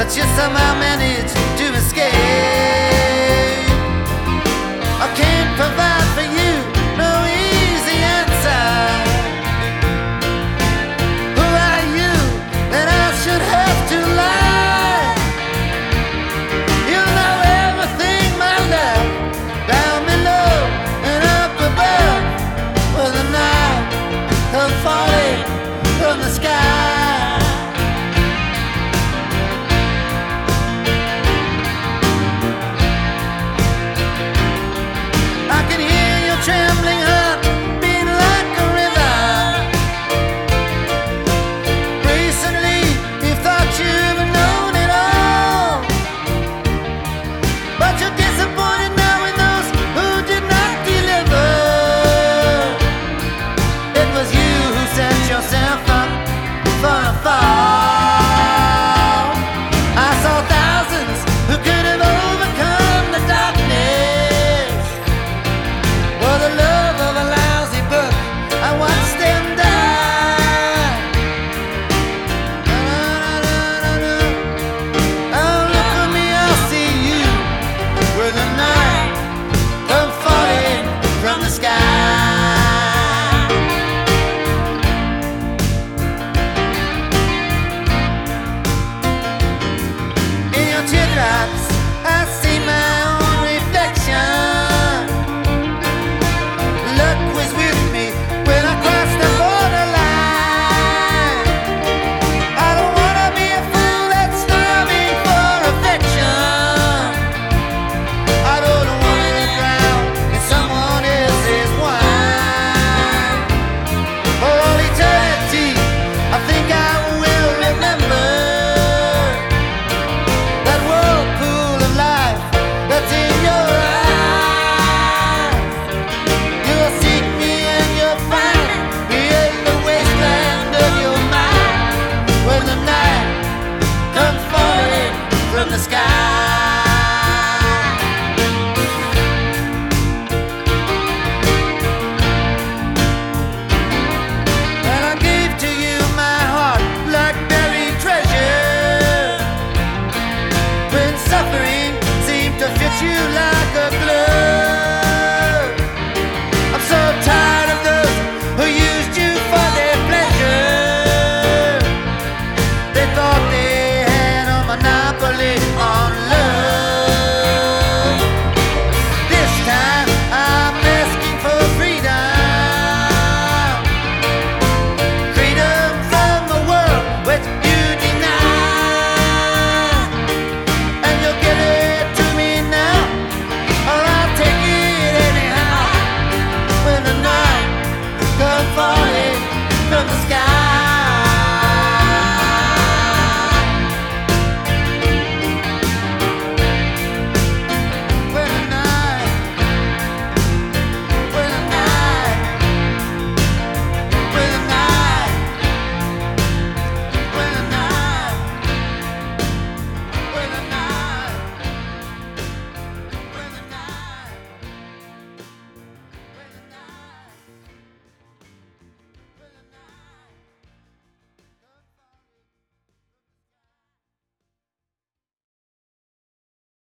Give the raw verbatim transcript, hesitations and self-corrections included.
but you somehow manage to escape. I can't provide for you no easy answer. Who are you that I should have to lie? You know everything, my love, down below and up above, with the night come falling from the sky. Trembling heart beat like a river. Recently you thought you've known it all, but you're disappointed now in those who did not deliver. It was you who set yourself up for a fall. I saw thousands who could have overcome the darkness. For the love of a lousy book, I watched them die. Oh, look at me, I'll see you with the night come falling from the sky. In your teardrops, I see my own reflection. Luck was with me when I crossed the borderline. I don't wanna be a fool that's starving for affection. I don't wanna drown in someone else's wine. For all eternity, I think I will remember that whirlpool of life that's in your eyes. You'll seek me and you'll find me in the wasteland of your mind, when the night comes falling from the sky. And I gave to you my heart like buried treasure, when suffering seemed to fit you like